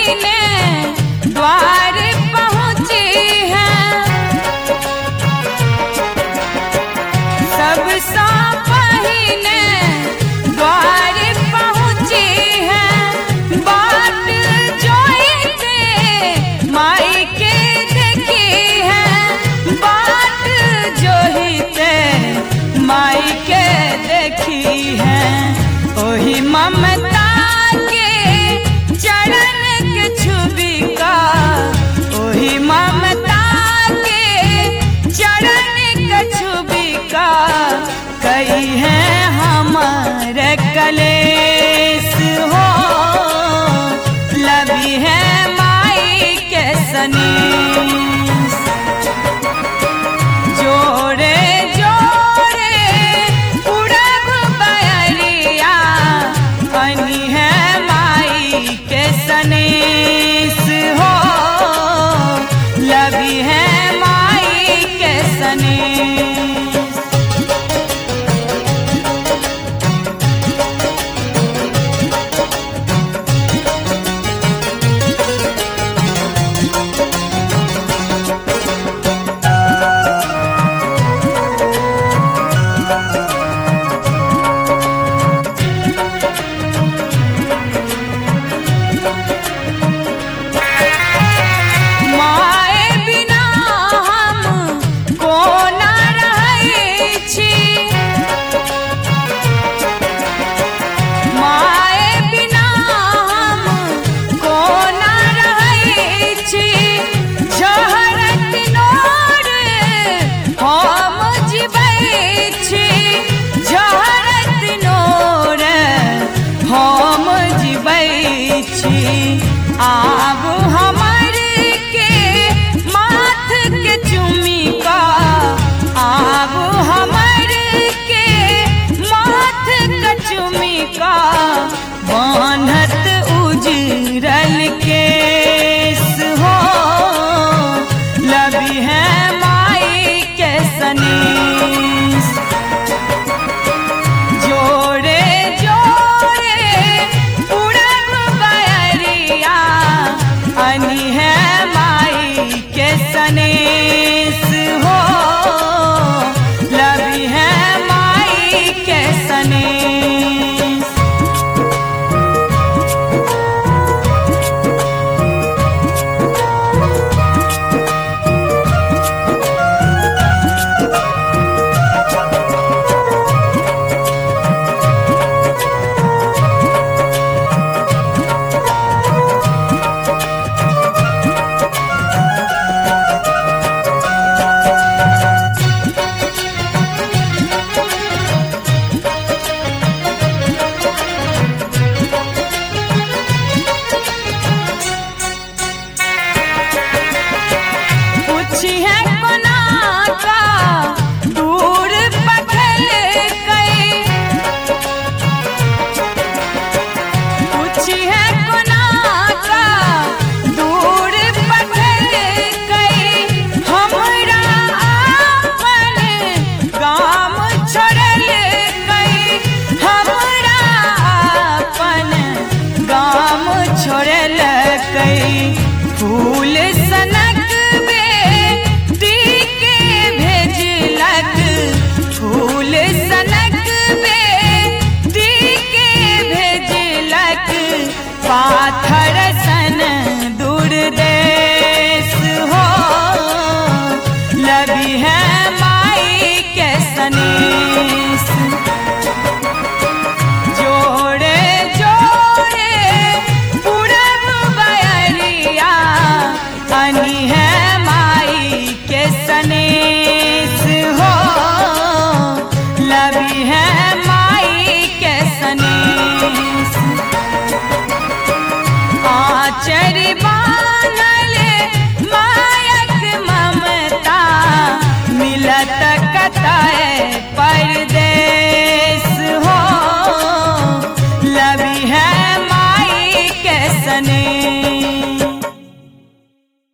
पहिने द्वार पहुँची है, सबसा पहिने द्वार पहुँची है। बाट जोहिते माई के देखी है, बाट जोहिते माई के देखी है। ओही ममता के चरण के छुबी का, ओही ममता के चरण के छुबी का कई है हमारे कलेस हो। लबी है माई के सनीस, जोड़े जोड़े उड़ब बयरिया बनी है माई के सनीस हो। लबी है माई के सनीस। आब हमर के माथ के चुमी का, आब हमर के माथ के चुमी का बान्हत उजरल केस हो। लबी है माई के सनीस, जोड़े जोड़े उड़ब बयरिया बनी है माई के सनीस हो। लबी है माई के सनीस। फूल सनक बेटी के भेजलक, फूल सनक बेटी के भेजलक। पाथर सन दूर देश हो। लबी है माई के सनीस, जोड़े जोड़े उड़ब बयरिया बनी है माई के सनीस।